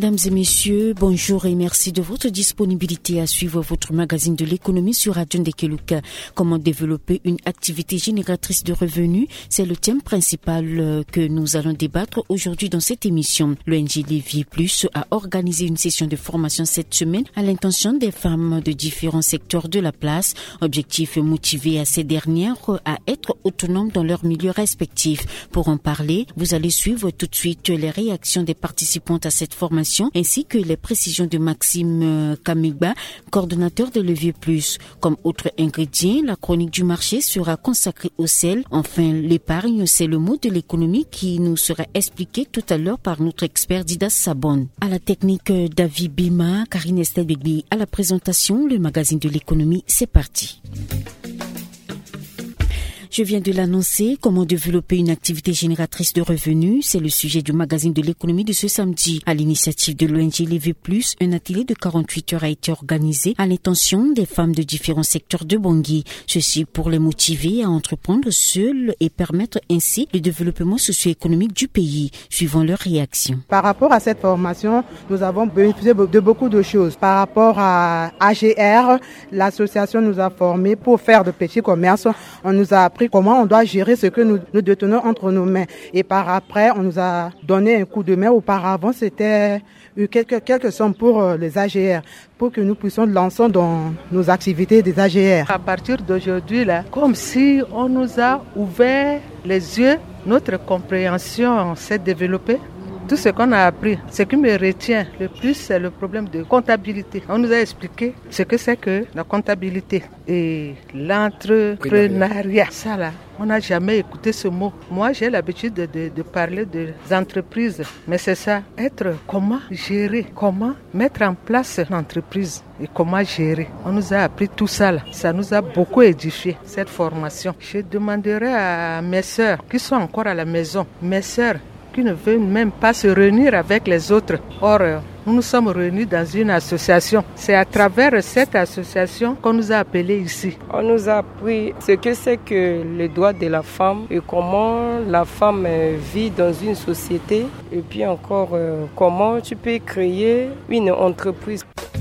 Mesdames et messieurs, bonjour et merci de votre disponibilité à suivre votre magazine de l'économie sur Radio Ndekeluka. Comment développer une activité génératrice de revenus? C'est le thème principal que nous allons débattre aujourd'hui dans cette émission. L'ONG Levier Plus a organisé une session de formation cette semaine à l'intention des femmes de différents secteurs de la place. Objectif, motiver à ces dernières à être autonomes dans leur milieu respectif. Pour en parler, vous allez suivre tout de suite les réactions des participantes à cette formation ainsi que les précisions de Maxime Kamigba, coordonnateur de Levier Plus. Comme autre ingrédient, la chronique du marché sera consacrée au sel. Enfin, l'épargne, c'est le mot de l'économie qui nous sera expliqué tout à l'heure par notre expert Didas Sabon. À la technique, David Bima, Karine Estelle Begbi à la présentation, le magazine de l'économie, c'est parti. Je viens de l'annoncer, comment développer une activité génératrice de revenus, c'est le sujet du magazine de l'économie de ce samedi. À l'initiative de l'ONG Levier Plus, un atelier de 48 heures a été organisé à l'intention des femmes de différents secteurs de Bangui. Ceci pour les motiver à entreprendre seules et permettre ainsi le développement socio-économique du pays, suivant leurs réactions. Par rapport à cette formation, nous avons bénéficié de beaucoup de choses. Par rapport à AGR, l'association nous a formés pour faire de petits commerces. On nous a appris comment on doit gérer ce que nous détenons entre nos mains. Et par après, on nous a donné un coup de main. Auparavant, c'était quelques sommes pour les AGR, pour que nous puissions lancer dans nos activités des AGR. À partir d'aujourd'hui, là, comme si on nous a ouvert les yeux, notre compréhension s'est développée. Tout ce qu'on a appris, ce qui me retient le plus, c'est le problème de comptabilité. On nous a expliqué ce que c'est que la comptabilité et l'entrepreneuriat. Ça là, on n'a jamais écouté ce mot. Moi, j'ai l'habitude de parler des entreprises, mais c'est ça, comment gérer, comment mettre en place l'entreprise et comment gérer. On nous a appris tout ça là. Ça nous a beaucoup édifié, cette formation. Je demanderai à mes sœurs qui sont encore à la maison, mes sœurs, qui ne veulent même pas se réunir avec les autres. Or, nous nous sommes réunis dans une association. C'est à travers cette association qu'on nous a appelés ici. On nous a appris ce que c'est que les droits de la femme et comment la femme vit dans une société. Et puis encore, comment tu peux créer une entreprise.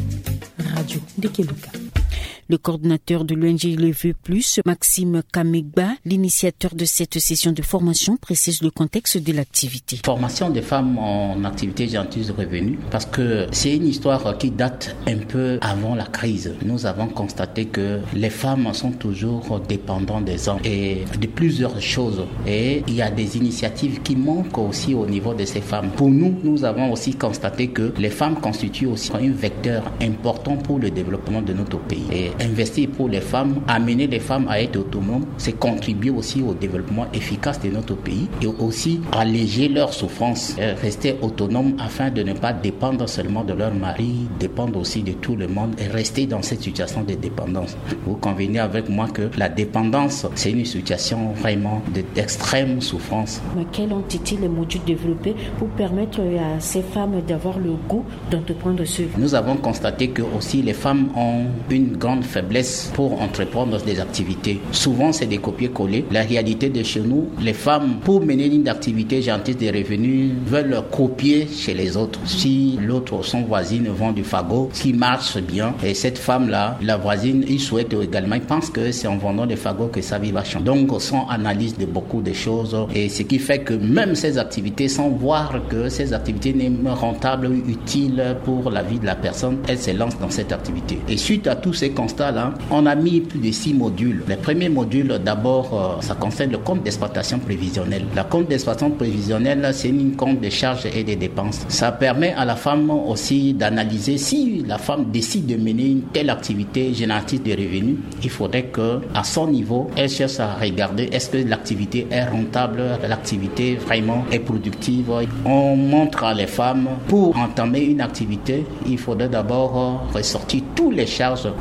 Radio Ndekeluka. Le coordinateur de l'ONG Levier Plus, Maxime Kamigba, l'initiateur de cette session de formation, précise le contexte de l'activité. Formation des femmes en activité génératrice de revenus, parce que c'est une histoire qui date un peu avant la crise. Nous avons constaté que les femmes sont toujours dépendantes des hommes et de plusieurs choses. Et il y a des initiatives qui manquent aussi au niveau de ces femmes. Pour nous, nous avons aussi constaté que les femmes constituent aussi un vecteur important pour le développement de notre pays. Et investir pour les femmes, amener les femmes à être autonomes, c'est contribuer aussi au développement efficace de notre pays et aussi alléger leurs souffrances, rester autonomes afin de ne pas dépendre seulement de leur mari, dépendre aussi de tout le monde et rester dans cette situation de dépendance. Vous convenez avec moi que la dépendance, c'est une situation vraiment d'extrême souffrance. Mais quels ont été les modules développés pour permettre à ces femmes d'avoir le goût d'entreprendre ce? Nous avons constaté que aussi les femmes ont une grande faiblesse pour entreprendre des activités. Souvent, c'est des copier-coller. La réalité de chez nous, les femmes, pour mener une activité génératrice de revenus, veulent copier chez les autres. Si l'autre, son voisine, vend du fagot qui marche bien, et cette femme-là, la voisine, il souhaite également, il pense que c'est en vendant des fagots que sa vie va changer. Donc, sans analyse de beaucoup de choses, et ce qui fait que même ces activités, sans voir que ces activités n'est rentables ou utiles pour la vie de la personne, elle se lance dans cette activité. Et suite à tous ces constats, on a mis plus de 6 modules. Le premier module, d'abord, ça concerne le compte d'exploitation prévisionnelle. Le compte d'exploitation prévisionnelle, c'est une compte de charges et de dépenses. Ça permet à la femme aussi d'analyser si la femme décide de mener une telle activité génératrice de revenus. Il faudrait qu'à son niveau, elle cherche à regarder est-ce que l'activité est rentable, l'activité vraiment est productive. On montre à les femmes, pour entamer une activité, il faudrait d'abord ressortir toutes les charges nécessaires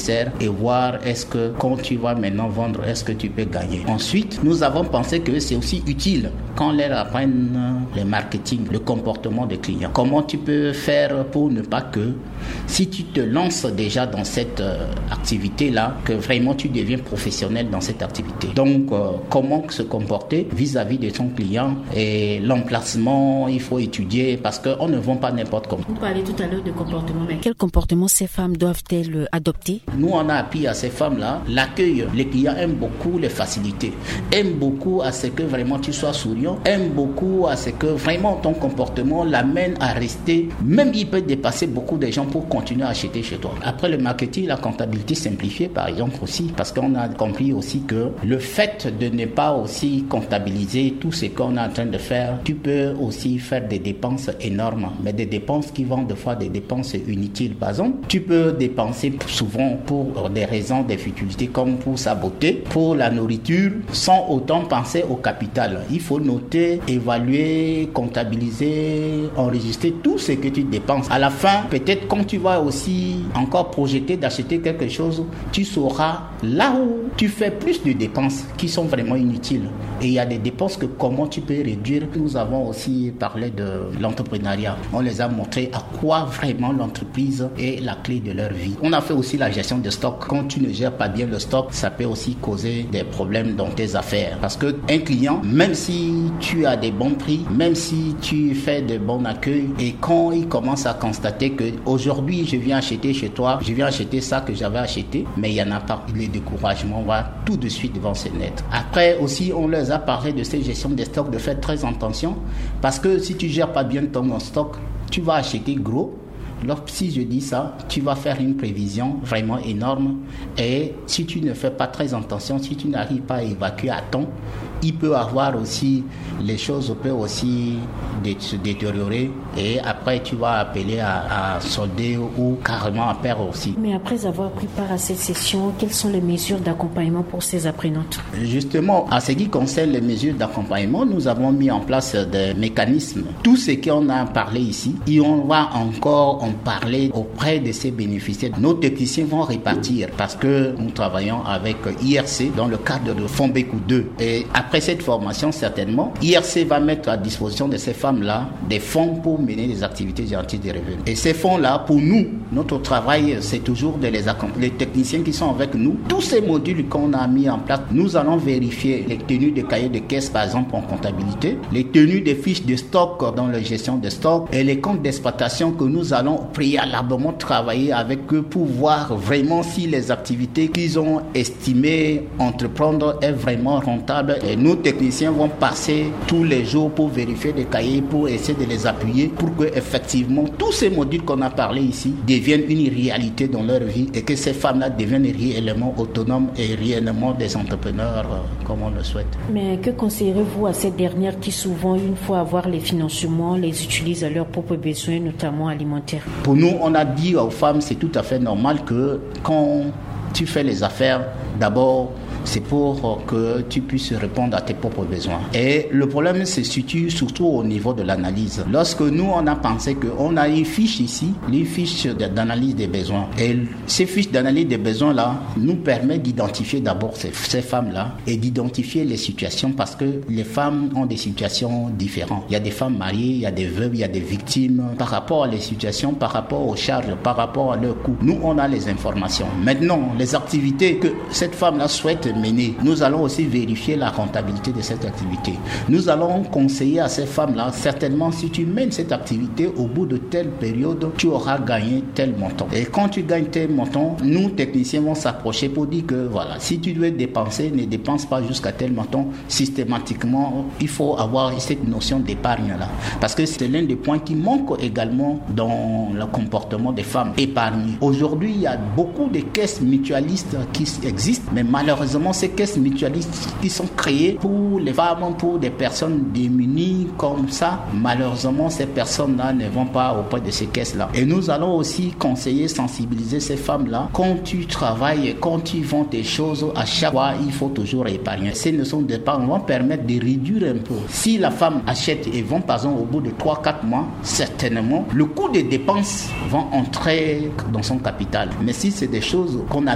nécessaire et voir est-ce que quand tu vas maintenant vendre, est-ce que tu peux gagner. Ensuite, nous avons pensé que c'est aussi utile quand les apprennent le marketing, le comportement des clients. Comment tu peux faire pour ne pas que, si tu te lances déjà dans cette activité-là, que vraiment tu deviens professionnel dans cette activité. Donc, comment se comporter vis-à-vis de ton client et l'emplacement, il faut étudier parce qu'on ne vend pas n'importe comment. Vous parlez tout à l'heure de comportement, mais quel comportement ces femmes doivent-elles adopter? Nous, on a appris à ces femmes-là l'accueil. Les clients aiment beaucoup les facilités, aiment beaucoup à ce que vraiment tu sois souriant, aiment beaucoup à ce que vraiment ton comportement l'amène à rester. Même il peut dépasser beaucoup de gens pour continuer à acheter chez toi. Après le marketing, la comptabilité simplifiée par exemple aussi, parce qu'on a compris aussi que le fait de ne pas aussi comptabiliser tout ce qu'on est en train de faire, tu peux aussi faire des dépenses énormes, mais des dépenses qui vont des fois des dépenses inutiles. Par exemple, tu peux dépenser souvent pour des raisons, des futilités comme pour sa beauté, pour la nourriture, sans autant penser au capital. Il faut noter, évaluer, comptabiliser, enregistrer tout ce que tu dépenses. À la fin, peut-être quand tu vas aussi encore projeter d'acheter quelque chose, tu sauras là où tu fais plus de dépenses qui sont vraiment inutiles. Et il y a des dépenses que comment tu peux réduire. Nous avons aussi parlé de l'entrepreneuriat. On les a montré à quoi vraiment l'entreprise est la clé de leur vie. On a fait aussi la gestion de stock. Quand tu ne gères pas bien le stock, ça peut aussi causer des problèmes dans tes affaires. Parce qu'un client, même si tu as des bons prix, même si tu fais de bons accueils, et quand il commence à constater que aujourd'hui je viens acheter chez toi, je viens acheter ça que j'avais acheté, mais il n'y en a pas. Le découragement va tout de suite devant ses nets. Après aussi, on leur a parlé de cette gestion des stocks, de faire très attention, parce que si tu gères pas bien ton stock, tu vas acheter gros. Alors, si je dis ça, tu vas faire une prévision vraiment énorme, et si tu ne fais pas très attention, si tu n'arrives pas à évacuer à temps, il peut avoir aussi, les choses peuvent aussi se détériorer, et après tu vas appeler à solder ou carrément à perdre aussi. Mais après avoir pris part à cette session, quelles sont les mesures d'accompagnement pour ces apprenantes? Justement, en ce qui concerne les mesures d'accompagnement, nous avons mis en place des mécanismes. Tout ce qu'on a parlé ici, et on va encore en parler auprès de ces bénéficiaires. Nos techniciens vont répartir parce que nous travaillons avec IRC dans le cadre de Fonbeku 2. Et après cette formation, certainement, IRC va mettre à disposition de ces femmes-là des fonds pour mener des activités garanties des revenus. Et ces fonds-là, pour nous, notre travail, c'est toujours de les accompagner. Les techniciens qui sont avec nous, tous ces modules qu'on a mis en place, nous allons vérifier les tenues de cahiers de caisse, par exemple, en comptabilité, les tenues des fiches de stock dans la gestion de stock et les comptes d'exploitation que nous allons préalablement travailler avec eux pour voir vraiment si les activités qu'ils ont estimées entreprendre est vraiment rentable. Et nos techniciens vont passer tous les jours pour vérifier les cahiers, pour essayer de les appuyer pour que effectivement tous ces modules qu'on a parlé ici deviennent une réalité dans leur vie et que ces femmes-là deviennent réellement autonomes et réellement des entrepreneurs comme on le souhaite. Mais que conseillerez-vous à ces dernières qui souvent, une fois avoir les financements, les utilisent à leurs propres besoins, notamment alimentaires? Pour nous, on a dit aux femmes, c'est tout à fait normal que quand tu fais les affaires, d'abord, c'est pour que tu puisses répondre à tes propres besoins. Et le problème se situe surtout au niveau de l'analyse. Lorsque nous, on a pensé qu'on a une fiche ici, une fiche d'analyse des besoins. Et ces fiches d'analyse des besoins-là nous permettent d'identifier d'abord ces femmes-là et d'identifier les situations parce que les femmes ont des situations différentes. Il y a des femmes mariées, il y a des veuves, il y a des victimes. Par rapport à les situations, par rapport aux charges, par rapport à leurs coûts, nous, on a les informations. Maintenant, les activités que cette femme-là souhaite mener, nous allons aussi vérifier la rentabilité de cette activité. Nous allons conseiller à ces femmes-là, certainement si tu mènes cette activité, au bout de telle période, tu auras gagné tel montant. Et quand tu gagnes tel montant, nous, techniciens, vont s'approcher pour dire que voilà, si tu dois dépenser, ne dépense pas jusqu'à tel montant. Systématiquement, il faut avoir cette notion d'épargne-là. Parce que c'est l'un des points qui manque également dans le comportement des femmes. Épargner. Aujourd'hui, il y a beaucoup de caisses mutualistes qui existent, mais malheureusement, ces caisses mutualistes qui sont créées pour les femmes, pour des personnes démunies comme ça, malheureusement, ces personnes-là ne vont pas auprès de ces caisses-là. Et nous allons aussi conseiller, sensibiliser ces femmes-là. Quand tu travailles, quand tu vends tes choses, à chaque fois, il faut toujours épargner. Ces notions d'épargne vont permettre de réduire un peu. Si la femme achète et vend, par exemple, au bout de 3-4 mois, certainement, le coût des dépenses va entrer dans son capital. Mais si c'est des choses qu'on a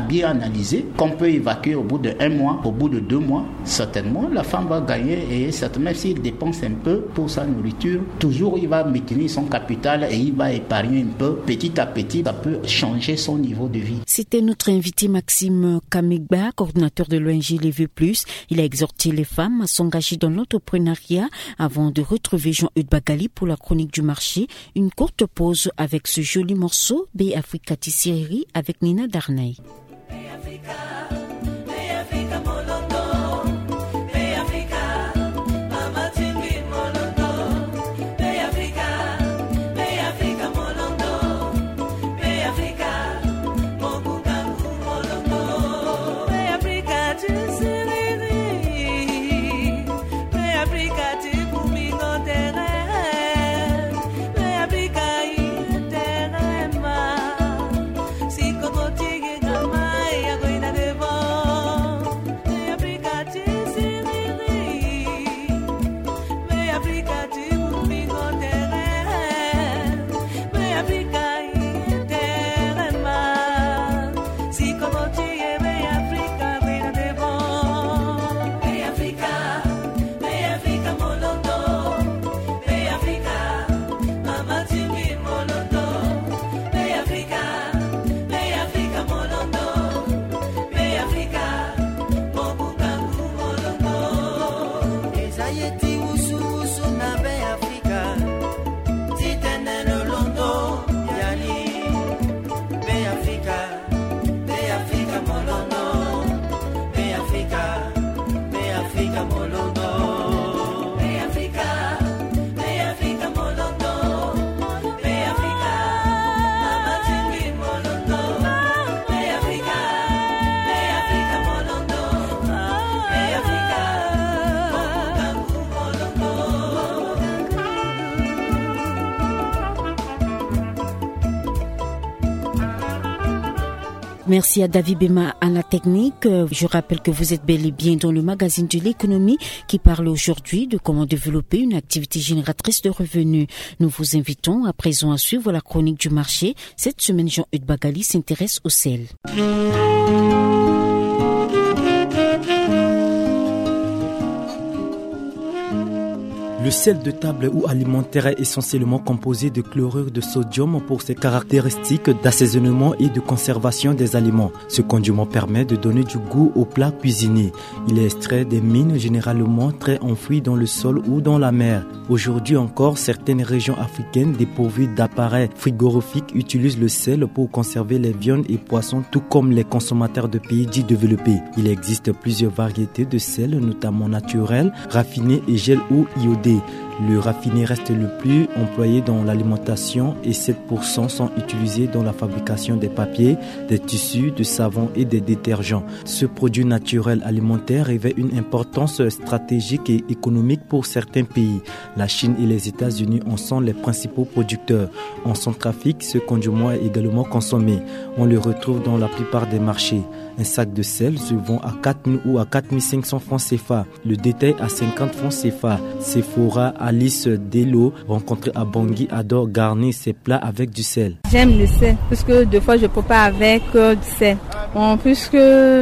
bien analysé, qu'on peut évacuer au bout de 1 mois, au bout de 2 mois, certainement, la femme va gagner et certainement, même s'il dépense un peu pour sa nourriture, toujours il va maintenir son capital et il va épargner un peu. Petit à petit, ça peut changer son niveau de vie. C'était notre invité Maxime Kamigba, coordinateur de l'ONG Les Vœux Plus. Il a exhorté les femmes à s'engager dans l'entrepreneuriat avant de retrouver Jean-Eudes Bagali pour la chronique du marché. Une courte pause avec ce joli morceau, Be Africa Tissiri avec Nina Darnay. Merci à David Bema à la technique. Je rappelle que vous êtes bel et bien dans le magazine de l'économie qui parle aujourd'hui de comment développer une activité génératrice de revenus. Nous vous invitons à présent à suivre la chronique du marché. Cette semaine, Jean-Eudes Bagali s'intéresse au sel. Le sel de table ou alimentaire est essentiellement composé de chlorure de sodium pour ses caractéristiques d'assaisonnement et de conservation des aliments. Ce condiment permet de donner du goût aux plats cuisinés. Il est extrait des mines généralement très enfouies dans le sol ou dans la mer. Aujourd'hui encore, certaines régions africaines dépourvues d'appareils frigorifiques utilisent le sel pour conserver les viandes et poissons, tout comme les consommateurs de pays dits développés. Il existe plusieurs variétés de sel, notamment naturel, raffiné et gel ou iodé. Le raffiné reste le plus employé dans l'alimentation et 7% sont utilisés dans la fabrication des papiers, des tissus, du savon et des détergents. Ce produit naturel alimentaire revêt une importance stratégique et économique pour certains pays. La Chine et les États-Unis en sont les principaux producteurs. En Centrafrique, ce condiment est également consommé. On le retrouve dans la plupart des marchés. Un sac de sel se vend à 4 000 ou à 4 500 francs CFA. Le détail à 50 francs CFA. Sephora Alice Delo, rencontrée à Bangui, adore garnir ses plats avec du sel. J'aime le sel, puisque des fois je prépare avec du sel. Puisque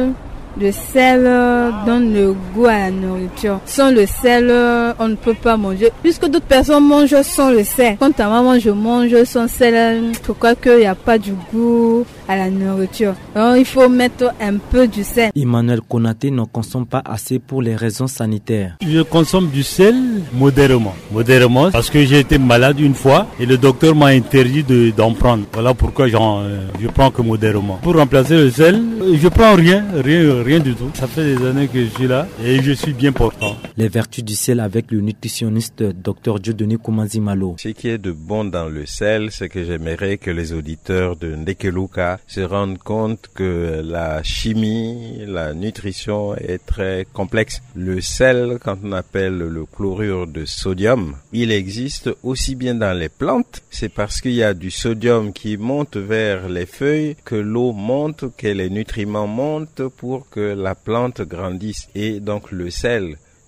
le sel donne le goût à la nourriture. Sans le sel, on ne peut pas manger. Puisque d'autres personnes mangent sans le sel. Quant à moi, je mange sans sel. Je crois qu'il n'y a pas du goût à la nourriture. Donc, il faut mettre un peu du sel. Emmanuel Konaté ne consomme pas assez pour les raisons sanitaires. Je consomme du sel modérément. Modérément parce que j'ai été malade une fois et le docteur m'a interdit d'en prendre. Voilà pourquoi je prends que modérément. Pour remplacer le sel, je prends rien du tout. Ça fait des années que je suis là et je suis bien portant. Les vertus du sel avec le nutritionniste Dr Dieudonné Koumanzi-Malo. Ce qui est de bon dans le sel, c'est que j'aimerais que les auditeurs de Ndekeluka se rendent compte que la chimie, la nutrition est très complexe. Le sel, quand on appelle le chlorure de sodium, il existe aussi bien dans les plantes. C'est parce qu'il y a du sodium qui monte vers les feuilles que l'eau monte, que les nutriments montent pour que la plante grandisse. Et donc le sel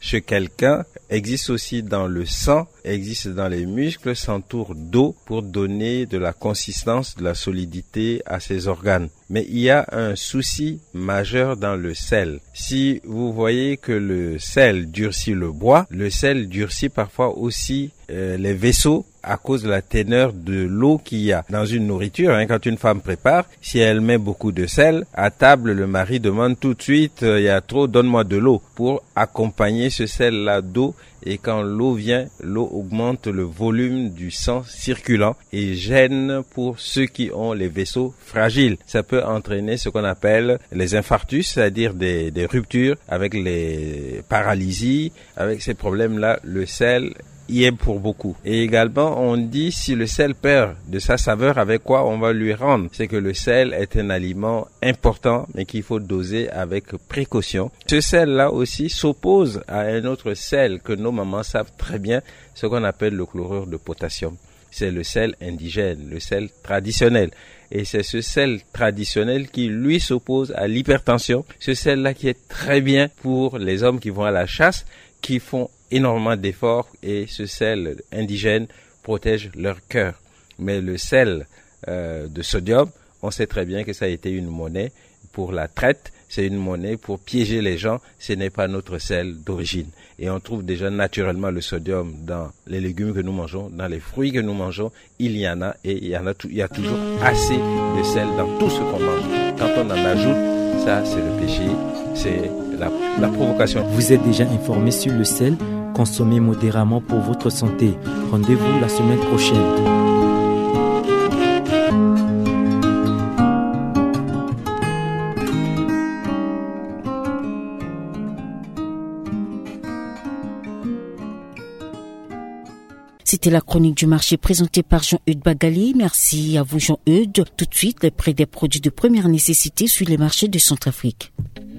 Ce quelqu'un existe aussi dans le sang, existe dans les muscles, s'entoure d'eau pour donner de la consistance, de la solidité à ses organes. Mais il y a un souci majeur dans le sel. Si vous voyez que le sel durcit le bois, le sel durcit parfois aussi les vaisseaux à cause de la teneur de l'eau qu'il y a dans une nourriture. Quand une femme prépare, si elle met beaucoup de sel, à table, le mari demande tout de suite, il y a trop, donne-moi de l'eau pour accompagner ce sel-là d'eau. Et quand l'eau vient, l'eau augmente le volume du sang circulant et gêne pour ceux qui ont les vaisseaux fragiles. Ça peut entraîner ce qu'on appelle les infarctus, c'est-à-dire des ruptures avec les paralysies. Avec ces problèmes-là, le sel y est pour beaucoup. Et également, on dit si le sel perd de sa saveur, avec quoi on va lui rendre. C'est que le sel est un aliment important, mais qu'il faut doser avec précaution. Ce sel-là aussi s'oppose à un autre sel que nos mamans savent très bien, ce qu'on appelle le chlorure de potassium. C'est le sel indigène, le sel traditionnel. Et c'est ce sel traditionnel qui, lui, s'oppose à l'hypertension. Ce sel-là qui est très bien pour les hommes qui vont à la chasse, qui font énormément d'efforts, et ce sel indigène protège leur cœur. Mais le sel de sodium, on sait très bien que ça a été une monnaie pour la traite, c'est une monnaie pour piéger les gens, ce n'est pas notre sel d'origine. Et on trouve déjà naturellement le sodium dans les légumes que nous mangeons, dans les fruits que nous mangeons, il y en a, et il y a toujours assez de sel dans tout ce qu'on mange. Quand on en ajoute, ça c'est le péché, c'est la provocation. Vous êtes déjà informé sur le sel? Consommez modérément pour votre santé. Rendez-vous la semaine prochaine. C'était la chronique du marché présentée par Jean-Eudes Bagali. Merci à vous Jean-Eudes. Tout de suite, le prix des produits de première nécessité sur les marchés de Centrafrique.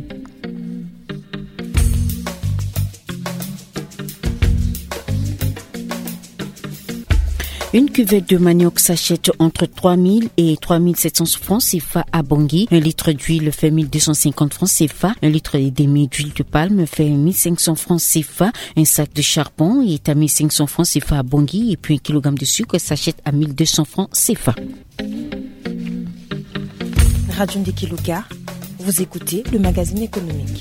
Une cuvette de manioc s'achète entre 3 000 et 3 700 francs CFA à Bangui. Un litre d'huile fait 1 250 francs CFA. Un litre et demi d'huile de palme fait 1 500 francs CFA. Un sac de charbon est à 1 500 francs CFA à Bangui. Et puis 1 kg de sucre s'achète à 1 200 francs CFA. Radio Ndekeluka, vous écoutez le magazine économique.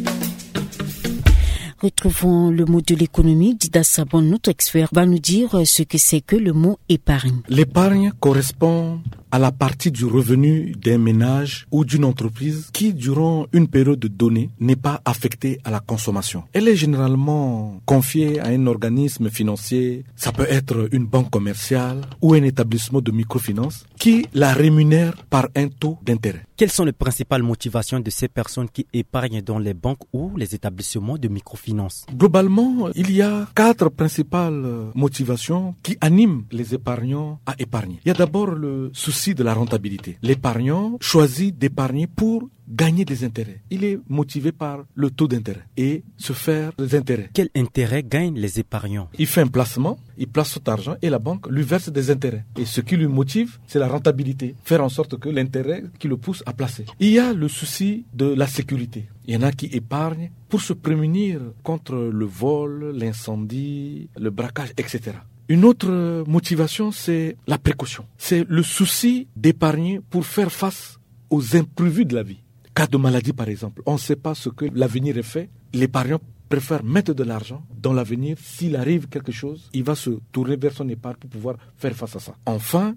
Retrouvons le mot de l'économie. Dida Sabon, notre expert, va nous dire ce que c'est que le mot épargne. L'épargne correspond à la partie du revenu d'un ménage ou d'une entreprise qui, durant une période donnée, n'est pas affectée à la consommation. Elle est généralement confiée à un organisme financier, ça peut être une banque commerciale ou un établissement de microfinance, qui la rémunère par un taux d'intérêt. Quelles sont les principales motivations de ces personnes qui épargnent dans les banques ou les établissements de microfinance? Globalement, il y a 4 principales motivations qui animent les épargnants à épargner. Il y a d'abord le souci de la rentabilité. L'épargnant choisit d'épargner pour gagner des intérêts. Il est motivé par le taux d'intérêt et se faire des intérêts. Quel intérêt gagnent les épargnants? Il fait un placement, il place son argent et la banque lui verse des intérêts. Et ce qui lui motive, c'est la rentabilité. Faire en sorte que l'intérêt qui le pousse à placer. Il y a le souci de la sécurité. Il y en a qui épargnent pour se prémunir contre le vol, l'incendie, le braquage, etc. Une autre motivation, c'est la précaution. C'est le souci d'épargner pour faire face aux imprévus de la vie. Cas de maladie, par exemple. On ne sait pas ce que l'avenir est fait. L'épargnant préfère mettre de l'argent dans l'avenir. S'il arrive quelque chose, il va se tourner vers son épargne pour pouvoir faire face à ça. Enfin,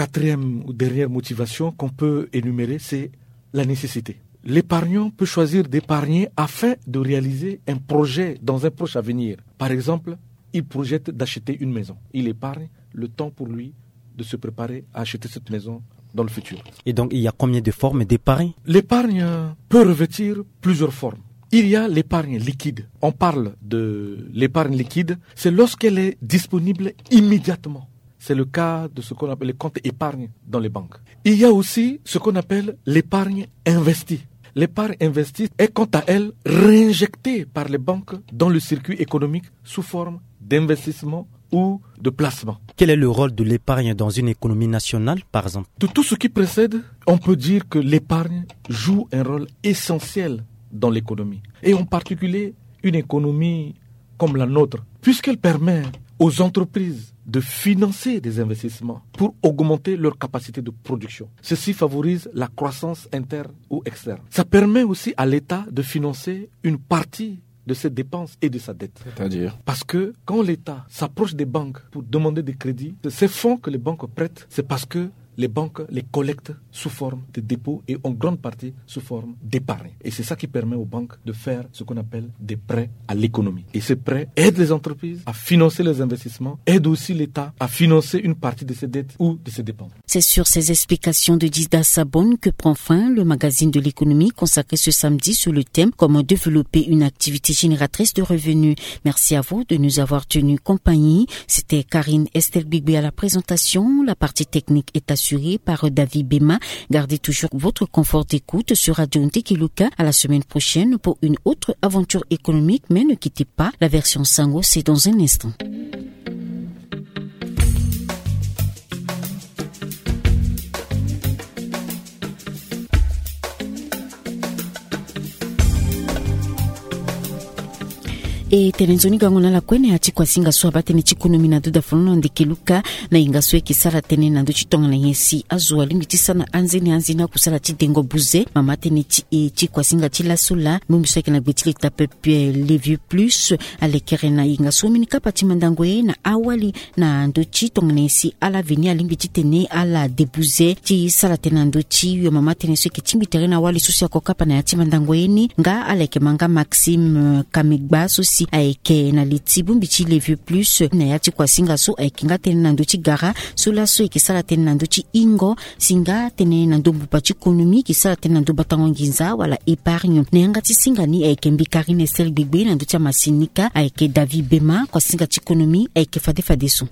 4e ou dernière motivation qu'on peut énumérer, c'est la nécessité. L'épargnant peut choisir d'épargner afin de réaliser un projet dans un proche avenir. Par exemple, il projette d'acheter une maison. Il épargne le temps pour lui de se préparer à acheter cette maison dans le futur. Et donc, il y a combien de formes d'épargne? L'épargne peut revêtir plusieurs formes. Il y a l'épargne liquide. On parle de l'épargne liquide, c'est lorsqu'elle est disponible immédiatement. C'est le cas de ce qu'on appelle les comptes épargne dans les banques. Il y a aussi ce qu'on appelle l'épargne investie. L'épargne investie est quant à elle réinjectée par les banques dans le circuit économique sous forme d'investissement ou de placement. Quel est le rôle de l'épargne dans une économie nationale, par exemple? De tout ce qui précède, on peut dire que l'épargne joue un rôle essentiel dans l'économie. Et en particulier, une économie comme la nôtre, puisqu'elle permet aux entreprises de financer des investissements pour augmenter leur capacité de production. Ceci favorise la croissance interne ou externe. Ça permet aussi à l'État de financer une partie de ses dépenses et de sa dette. C'est-à-dire ? Parce que quand l'État s'approche des banques pour demander des crédits, ces fonds que les banques prêtent, c'est parce que les banques les collectent sous forme de dépôts et en grande partie sous forme d'épargne. Et c'est ça qui permet aux banques de faire ce qu'on appelle des prêts à l'économie. Et ces prêts aident les entreprises à financer les investissements, aident aussi l'État à financer une partie de ses dettes ou de ses dépenses. C'est sur ces explications de Dida Sabon que prend fin le magazine de l'économie consacré ce samedi sur le thème « Comment développer une activité génératrice de revenus ». Merci à vous de nous avoir tenu compagnie. C'était Karine Estelbigbe à la présentation. La partie technique est assurée par David Bema. Gardez toujours votre confort d'écoute sur Radio Ntekiluka. À la semaine prochaine pour une autre aventure économique, mais ne quittez pas. La version Sango, c'est dans un instant. E tenenzoni gangona la kwene ati kwa singa so abate ni chikonomi na duda fono Ntekiluka na ingaswe kisara tene na ndo chitonga na yesi azwa limiti sana anzina kusala chidengo buze mama tene chi kwa singa chila sula mumiswe kina betili tapepe les vieux plus alekere na ingaswe minika pati mandangwe na awali na ndo chitonga na yesi ala veni alimiti tene ala debuze chi sala tene ndo chi yo mama tene swe kichimbi terena awali susi akokapa na yati mandangweni nga aleke manga Maxime Kamigba susi aike na litibu mbichi les vieux plus na yati kwa singa so aike nga tene na ndochi gara sula so ikisala tene na ndochi ingo singa tene na ndombu pachi ekonomi kisala tene na ndomba tango nginza wala épargne na yangati singa ni aike Karine Estelbigbe na ndochi masinika aike David Bema kwa singa chikonomi aike fade so.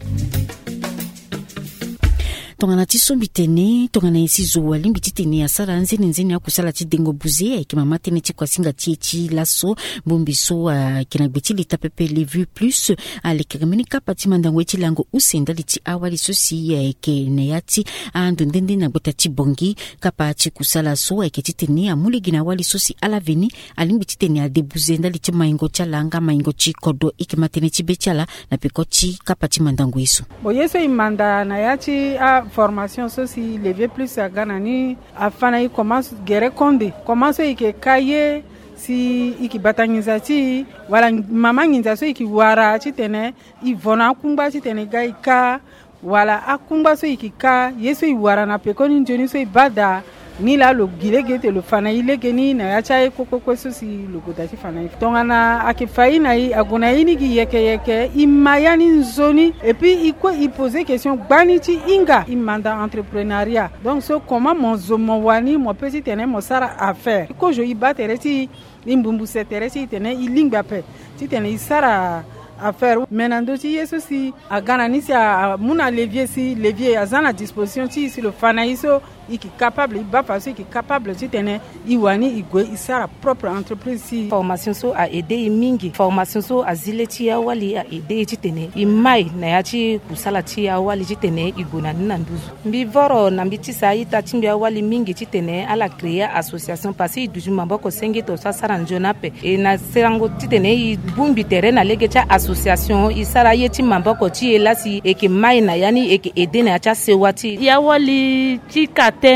Tongana tisombi tene, tongana isi zoa limbi titene ya sara nzeni ya kusala tidengo buze, ki mama tene kwa singa chi laso, bombiso kina gbeti lita pepe les vues plus, alekemeni kapati mandango eti lango usenda liti awali sosi ke neyati andondende na botati bongi kapati kusala so ke titene amule gina wali sosi ala veni alimbi titene ya debuze nda liti maingo chalanga maingo chi kodo ikimatene chi bechala na pekochi kapati mandango iso. Boyeso imanda na yati formation sosi les vieux plus à Ganani afana i commence gere konde commence ike kaye si iki batangizati wala mama nginza so iki wara chitene ivona kumba chitene gaika wala akumba so iki ka yeso i wara na pekoni njoni so ibada ni la lo gilege le fana ilege ni na yacha koko sosi lo godati fana tongana akifai na i agona ini gi yeke imayani nzoni et puis il poser question baniti inga imanda entrepreneuriat donc so comment mon wani mon petit tene mo sara affaire ko jo ibatereti imbumbu setereti tene ilingba pe ti tene isara affaire menando ti yeso si agana ni si a muna levier azana disposition ti si le fana iso iki capable iba parce ki capable ti tene iwani igwe isara propre entreprise si formation so a aider mingi formation so azileti ya wali a aider ti tene imai na ya ti kusala ti ya wali ti tene igona na nduzu mbi voro na mbi ti sa ita ti mbi wali mingi ti tene ala créer association parce iduju maboko sengi to sa sara njona pe e na serango ti tene i bumbi terrain lege cha association isara yeti maboko ti elasi e ke mai na yani e ke aider na cha sewati ya wali ti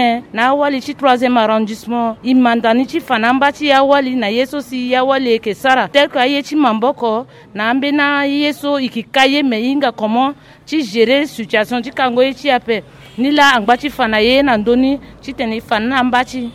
na wali ci 3e arrondissement imandani ci fanamba ci ya wali na yeso si ya wali ke sara tel que aye ci mamboko na ambena yeso ikikaye meinga comment ci gérer situation ci kango ci ape ni la angba ci fanaye na ndoni ci tene fanamba ci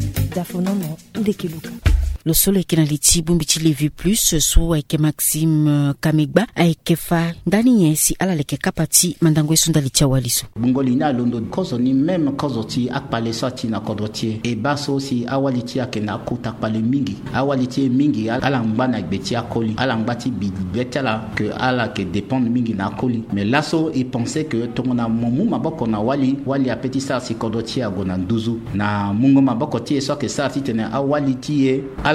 dafonono Ntekiluka. Le solo qui na liti bumbichi les vues plus so aike Maxime Kamigba aike fa ndani yesi ala leke kapati mandango esunda litia waliso bungoli na londo kozo ni même kozo ti akpale sati na kodrotie e baso si awaliti akena kuta akpale mingi awaliti mingi ala ngba gbeti akoli ala ngbati bidbetala que ala que dépend mingi na akoli mais laso il pensait que tongona momu maboko na wali a petit sa si kodrotie agona nduzu na mungo maboko ti so que sa ti tene awaliti ala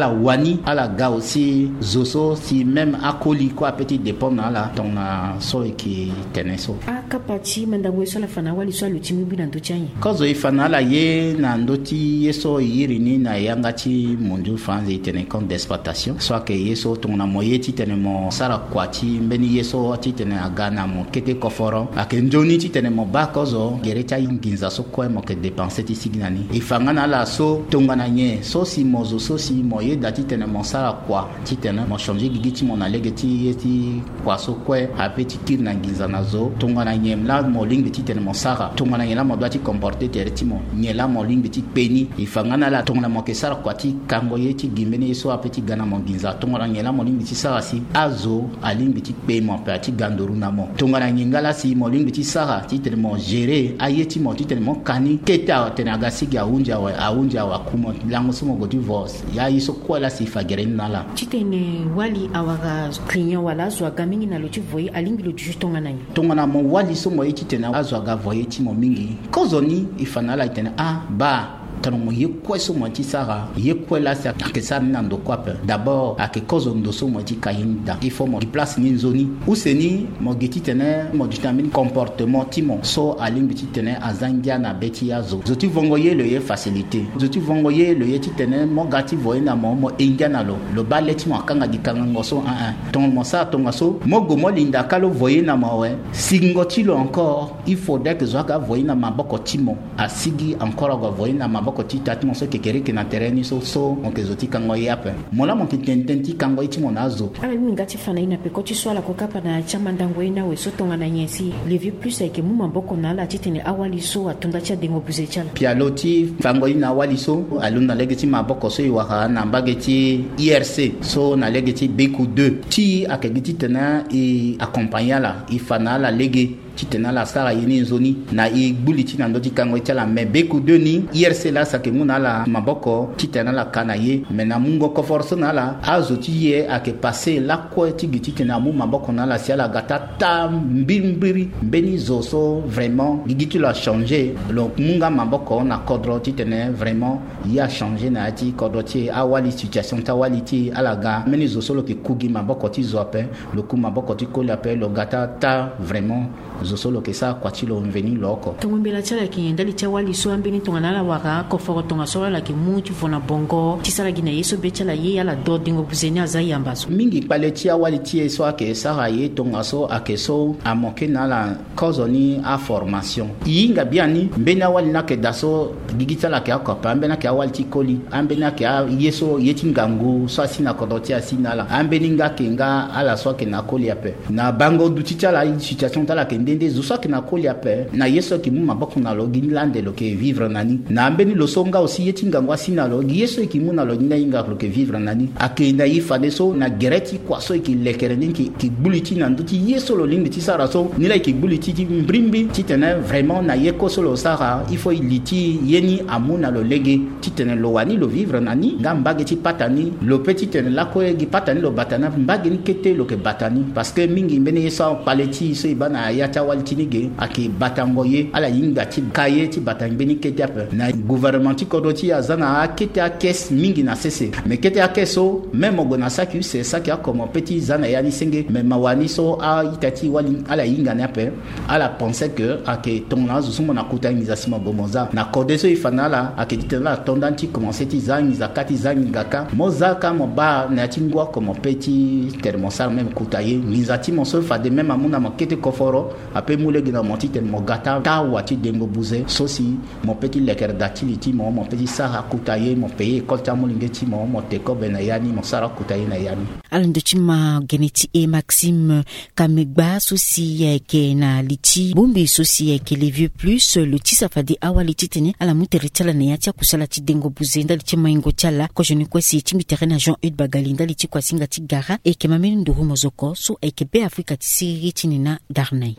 la wani ala ga aussi zoso si même akoli quoi petit dépend la ton so qui teneso kapati mandango so la fana wali so lutimi bina ndochanye kozo ifana la ye na ndoti yeso yirini na yangati mondu fanze tene compte d'exploitation soit que yeso ton na moyeti tene mo sara kwati mbeni yeso ti tene agana mo kete koforo akenjoni ti tene mo bakozo gerecha inginza so ko mo ke dépenser ti signani ifanga na la so tongana nye so si mozo so si moye dati tene mo sara kwa ti tene mo changer gigiti mo na legeti yeti kwa so ko apeti kir na nginza nazo tongana nye mla mo ling ti tene mo sara tongana nye la mo dati comporter tertimo nye la mo ling ti peni ifanga na la tongana mo ke sara kwa ti kango yeti gimbeni so apeti gana mo nginza tongana nye la mo ling ti sara si azo aling ti pe mo pe ti gandoru na mo tongana nye ngala si mo ling ti sara ti tene mo gérer ayeti mo ti tene mo kani keta tene agasi ga unja wa kuma lango so mo go divorce ya yiso ko la si fagere nala ti tene wali awaga client wala zo gamingi na lo ti voye alingi lo ju tongana mo wali so mo ti tene azo ga voye ti mo mingi kozoni ifanala tene ba tanomo yekwe so moti sara yekwe la sa akesa na ndo kwape d'abord akekozo ndo so moti kayinda il faut mo place ni zoni useni mo geti tene mo determine comportement timo so aling biti tene azangia na beti yazo zoti vongoye le ye facilité zoti vongoye le ye tene mo gati voye na mo enga na lo baleti mo kanga dikanga ngoso ton mo sa ton ngaso mo go mo linda kalo voye na mo we singoti lo encore il faudrait que zoaka voye na maboko timo asigi encore go voye na maboko ko ti tatimo so kekere ke na terrain so on ke zoti kango yape mola mon tententi kango iti monazo ala mi ngati fana ina pe ko ti swala ko kapa na chama ndango ina we so tonga na nyesi le vieux plus ke mu maboko na la titene awali so atonda cha dengo buze chala pialoti fango ina awali so alunda legeti maboko so iwaka na mbageti IRC so na legeti beku 2 ti akegiti tena e accompagner la ifana la lege titena la sara yini zoni na igbuliti na ndoti kango chala me beku 2 ni IRC la sake muna la maboko titena la kanaye me na mungo ko force na la azoti ye ake passer la ko tigiti tena mu maboko na la siala gata ta mbimbiri mbeni zoso vraiment gigiti la changer lo munga maboko na kodro titena vraiment ya changer na ati kodro ti awali situation ta waliti alaga meni zoso lo ke kugi maboko ti zope lo ku maboko ti ko la pe lo gata ta vraiment zosolo ke sa kwati lo mveni loko tombela chala ki ndali cha wali so ambeni tongana la waka ko foro tonga so la ki muti fona bongo tisala gina yeso bechala ye ala do dingo buzeni azai ambaso mingi paleti ya wali tie so ake sara ye tonga so akeso amoke na la kozoni a formation yinga biani mbena wali na ke daso digita la ke akopa mbena ke wali ti koli ambena ke yeso yeti ngangu so asina kodoti asina la ambeni nga ke nga ala so ke na koli ape na bango duti chala situation tala ke ndende zusa ke na koli ape na yeso ki mu maboko na lo ginlande lo ke vivre nani na ambeni lo songa aussi yeti ngangu asina lo yeso ki mu na lo nyina inga lo ke vivre nani ake na yifane so na gereti kwa so ki lekereni ki buliti na nduti yeso lo lindi ti sara so ni la ki buliti ti mbrimbi ti tene vraiment na yeko so lo sara il faut iliti yeni amuna lo lege ti tene lo wani lo vivre nani nga mbage ti patani lo petit tene la ko gi patani lo batana mbage ni kete lo ke batani parce que mingi mbene so paleti so ibana yata waltinige ake batangoye ala yinga ti kaye ti batangeni kete ape na gouvernement ti kodoti azana kete a kes mingi na sese mais kete a keso même ogona saki c'est ça qui a comme petit zana yani senge mais mawani so a itati wali ala yinga na ape ala penser que ake tongna zusumo na kutangisation bomoza na kodeso ifanala ake ditela tondanti commencer ti zangi zakati zangi ngaka mozaka mo ba na tingwa comme petit thermosar même kutaye nizati mo so fa de même amuna makete koforo ape mule gina monti tel mo gata ta wati dengo buze sosi mon petit leker datiliti mon petit sara kutaye mon paye kolta mo lingeti mon teko benayani mon sara kutaye na yani alando chima geneti e Maxime Kamegba sosi ke na liti bombi sosi ke les vieux plus le tisa fadi awali titene ala muteritala na yatia kusala ti dengo buze ndali chima ingo chala ko jeni kwa si timi terrain Jean-Eudes Bagali ndali ti kwa singa ti gara e ke mameli nduru mozoko so e ke be Afrika ti siri tinina darnay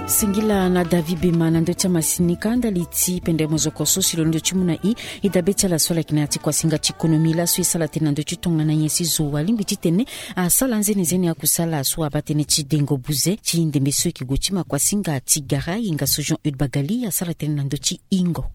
Singila na David Bemana ndo chama sinika ndaliti pende mozokoso silo ndo chimuna idabecha la swala kinati kwa singa chikonomi la sui sala tena ndo chitonga na yesi zuwa limbi chitene sala nzene zene ya kusala suwa batene chidengo buze chinde mesu kiguchima kwa singa tigara inga sojon udbagali sala tena ndo chi ingo.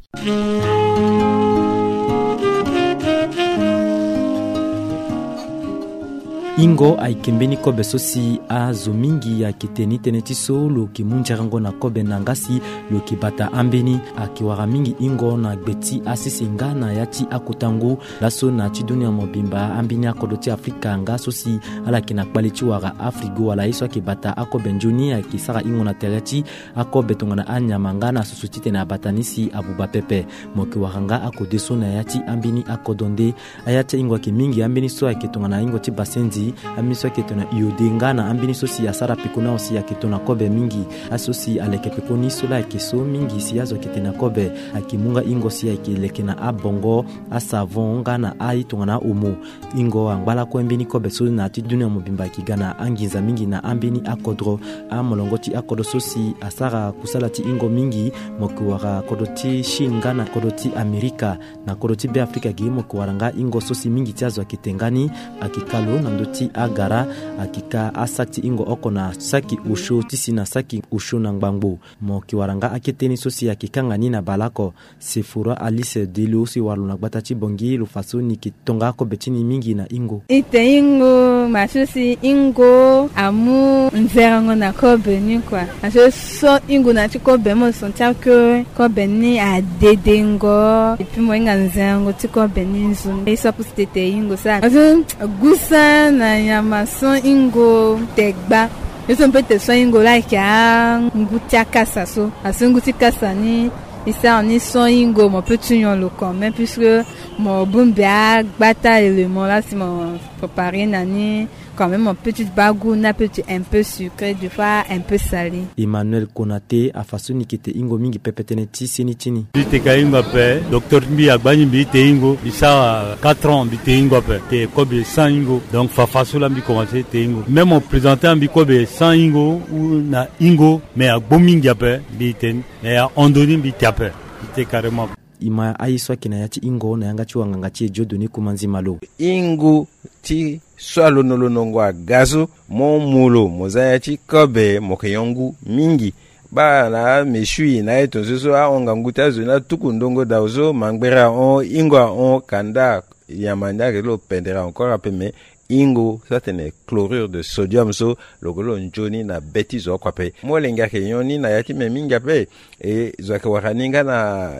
Ingo aikembeni kobe sosi a zomingi ya kiteni tenetiso lo kimunjarango na kobe nangasi lo kibata ambeni akiwara mingi ingo na gbeti asisinga na yati akutango laso na chidunia mobimba ambini akodoti Afrika nga sosi ala kinakbalichi wara Afrigo wala iso kibata akobe njuni akisara ingo na tereti akobe tongana anya mangana susutite na batanisi abuba pepe moki waranga akodeso na yati ambini akodonde ayati ingo kimingi ambini so akitongana ingo tibasenzi amiso ketona yodenga na ambini sosi ya sara pikuna osi ya ketona kobe mingi asosi aleke pekoni sola keso mingi siyazo ketena kobe akimunga ingo si akilekena abongo asavonga na ai tongana umu ingo angbala ko ambini kobe so na tidunia mobimba kigana angiza mingi na ambini akodro amolongoti akodo sosi asara kusalati ingo mingi mokuwara kodoti shinga na kodoti Amerika na kodoti be Afrika gimo kuwaranga ingo sosi mingi tiazo akitengani akikalo na ndoti agara akika asakti ingo okona saki usho tisi na saki usho na ngbangbo moki waranga akiteni sosi akikanga nina balako sefura Alice Dilo si waruna gbatachi bongi lufaso ni kitonga ko betini mingi na ingo ite ingo masusi ingo amu nzerango na kobe ni kwa aso so ingo na chikobe mo sontia ko beni a dedengo epi mo inga nzerango chikobe ni nzu eso pustete ingo sa aso gusa na nyamason ingo tegba eso mpete so ingo like a ngutia kasa so asunguti kasa ni isa ni so ingo mo petunyon lo quand même puisque mon bumbia gbata élément là si mon préparer nani quand même un petit bagou na petit un peu sucré des fois un peu salé. Emmanuel Konate a fasoni kite ingo mingi pepetene tisini tini bite kainga pe docteur mbi agbani bite ingo isa 4 ans bite ingo pe te kobe 100 ingo donc fa fasola mbi commencer te ingo même on présentait mbi kobe 100 ingo ou na ingo mais a bomingi pe bite mais a ondoni bite pe bite carrément ima aiswa kinayati ingo na yanga chiwanga ngachi jodoni kumanzi malo ingo ti swalo nolonongwa gazo mo mulo mozayati kobe mokeyongu mingi ba na meshui na etonzo a onganguta zona tukundongo daozo mangbera on ingwa on kanda yamanda kelo pendera encore apeme ingo certaine chlorure de sodium so logolo njoni na betizo kwape molenga kenyoni na yati meminga pe e zaka waraninga na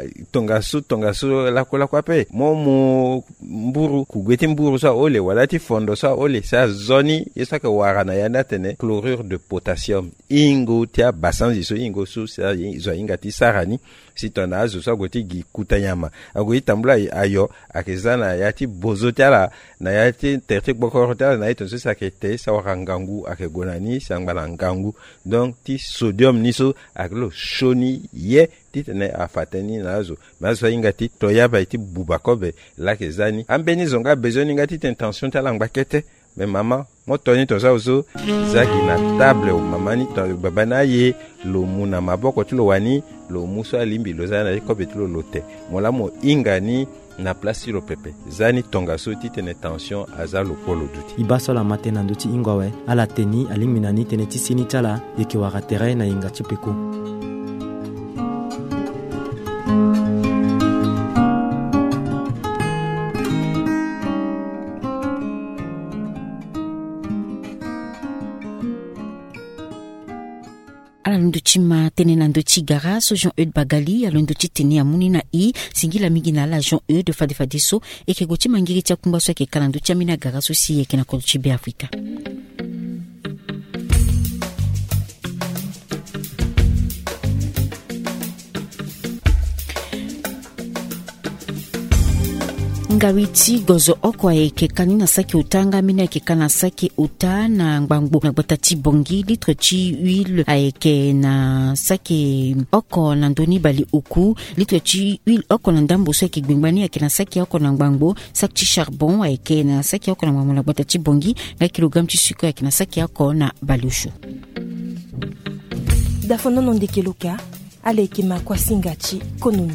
tongasu la kwape momu mburu kugweti mburu sa ole walati fondo sa ole sa zoni yesaka warana yanda tene chlorure de potassium ingo tia basanzi so ingo so sa zo ingati sarani sitona azo sa goti gi kutanyama agoyi tambula ayo akezana yati bozotala na yati terte bokorotel na ito sa kete sa warangangu akegonani sangala ngangu donc ti sodium niso aklo shoni ye titene afateni nazo mazo ingati toyaba iti bubakobe la kezani ambeni zonga bezoni ngati intention tala ngbakete mais maman motoni toza ozo zaki na table o mamani to babana ye lo muna maboko tulo wani lo muso alimbi lo zana ko betulo lote molamo ingani na place lo pepe zani tonga so titene tension azalo polo duti ibaso la matena nduti ingwawe ala teni aliminani tene tisini tala yeke wakatere na ingati peko Alondochima tenena ndochi gara so Jean Eude Bagali alondochi teni amuni na singila mingi na la Jean Eude fadefadiso ekegochi mangiri tia kumba so ekekala ndochi amina gara so si ekena kochi be Afrika. Ngawiti gozo okwa ekekani na saki utanga mina ekekana saki uta na ngbangbo na batati bongi litre chi huile aeke na saki oko na ndoni bali uku litre chi huile oko na ndambo so ekegbengbani eke na saki oko na ngbangbo saki chi charbon aeke na saki oko na ngbangbo na batati bongi na kilogram chi sucre eke na saki oko na balushu. dafono ndeke luka aleke makwasinga chi konomi.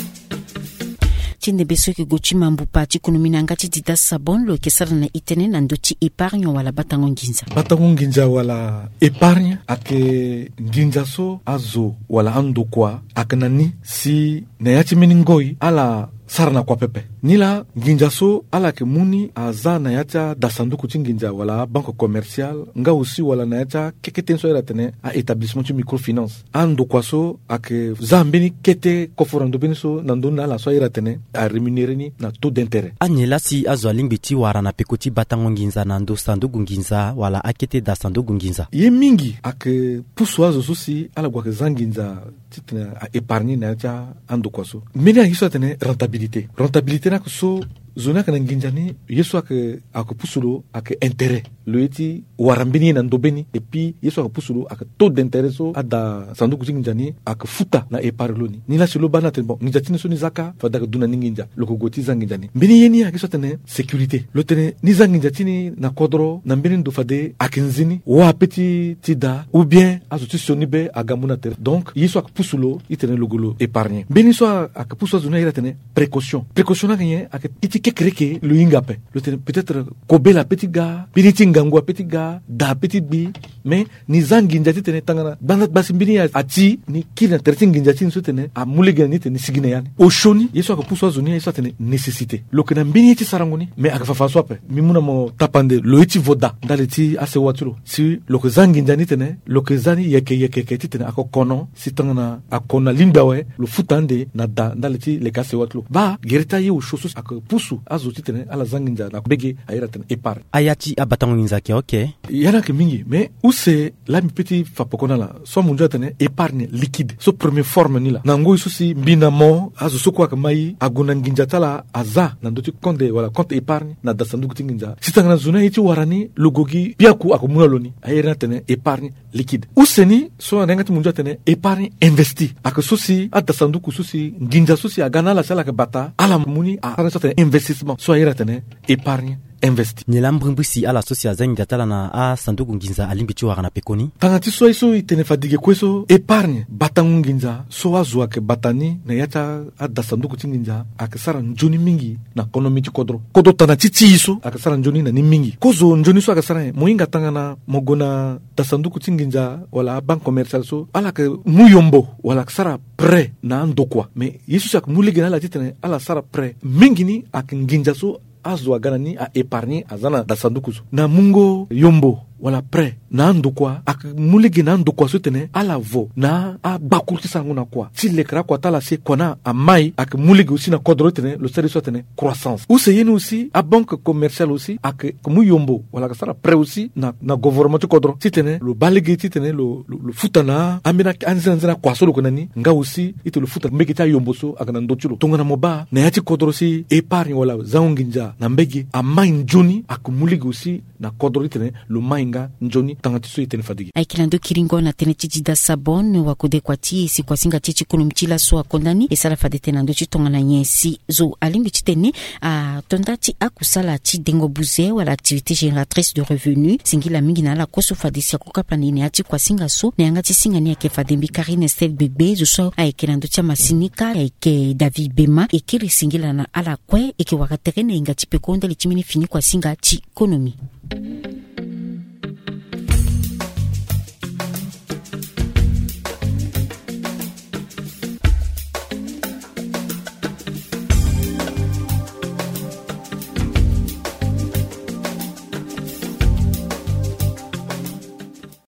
Tinde beso ke gochi mambupa chi konomi na ngati dida sabon lo ke sara na itene na ndoti épargne wala batango nginza. Batango nginza wala épargne ake nginza so azo wala ando kwa akanani si na yachi meningoi ala sarna kwa pepe. Nila nginja so ala ke muni aza na yacha da sanduku nginja wala banque commerciale nga aussi wala na yacha keketen so era tene a établissement de microfinance. Ando kwa so ake zambeni kete koforando beni so nandona la so era tene a rémunérer ni na taux d'intérêt. Anyela si azwaling biti wara na pekoti batango nginza na ndo sanduku nginza wala akete da sanduku nginza. Ye mingi ake puswazo so si ala kwa zanginza titna a épargner na yacha ando kwa so. Meni a hiso tene rentabilité na so zona kana nginjani yeso ak pusulo ak intérêt le eti warambini na ndobeni et puis yeso ak pusulo ak taux d'intérêt so ada sanduku nginjani ak futa na eparloni ni la silo bana te bon nginjatini so ni zaka fadaka duna nginja loko goti zanginjani bini yeni ak so tene sécurité lo tene ni zanginjatini na kodro na mbeni ndo fade akinzini wa petit tida ou bien association be agamuna ter donc yeso ak pusulo itene logolo épargner bini so ak pusulo zona ira tene précaution na gagné ak que créer le ingape peut-être kobe la petit gars petit ngangwa petit gars da petit bi mais ni zanginjati tene tangana bandat basimbini ati ni kina tertinginjati so tene a muliga ni tene sigine yani o shoni yeso ko puso zoni yeso tene nécessité lo kana mbini ti sarangoni mais ak fa sope mi muna mo tapande lo iti voda daleti ase watulo si lo ko zanginjani tene lo ko zani yeke ti tene akokono si tangana akona limbawe lo futande na da daleti le kase watulo ba gerita yi o shosu ak pusu azuti tene ala zanginja na bege ayira tene épar ayati abatango nginza ke okay yana ke mingi mais où c'est la mi petit fapokona la so munja tene épargne liquide so première forme ni la nango isusi mbina mo azu soko akamai aguna nginja tala aza na ndoti konde wala compte épargne na dasanduku tinginja sitanga na zona iti warani logogi biaku akumuna loni ayira tene épargne liquide où c'est ni so ngati munja tene épargne investi ak sosi adasanduku sosi nginja sosi agana la sala ke bata ala muni a investissement soit ira tene épargne investi nilambrimbusi ala sosia zangi datala na a sanduku nginza alimbichi wa na pekoni tangati so iso itene fadige kweso épargne batangu nginza so azwa ke batani na yata adda sanduku tinginza akasara njoni mingi na ekonomi ti kodro tanati ti iso akasara njoni na ni mingi kozo njoni so akasara moinga tangana mogona da sanduku tinginza wala banque commerciale so ala ke muyombo wala akasara prêt na ndokwa mais yesu sak mulige na la titene ala sara prêt mingi ni ak nginza so azwa ganani a épargner azana da sanduku so na mungo yombo wala prêt na ndokwa ak muligi na ndokwa sotene ala vo na a bakurti sanguna kwa si le kra kwa tala se kona a mai ak muligi aussi na kodro tene le service sotene croissance ou c'est yene aussi a banque commerciale aussi ak mu yombo wala ka sara prêt aussi na gouvernement kodro titene le baligi titene le futana amina anzana kwa solo konani nga aussi ite le futa mbeki ta yombo so ak na ndochulo tongana moba na yati kodro si épargne wala zaunginja na mbegi a mai njoni ak muligi aussi na kodro tene le mai njoni tangati so itene fadigi aikilando kiringo na tene tijida sabon wakode kwati si kwasinga tichi kunumchila so akondani esala fadete na ndochi tongana nyesi zo alimbi chitene a tondati akusala ti dengo buze wala activité génératrice de revenus singila mingi na la koso fadisi akokapa ni ati kwasinga so ne angati singa ni ake fadembi Karine Estelle bébé zo so aikilando tia masinika aike David Bema ekiri singila na ala kwe eke wakaterene ingati pekonda lichimini fini kwasinga ti konomi.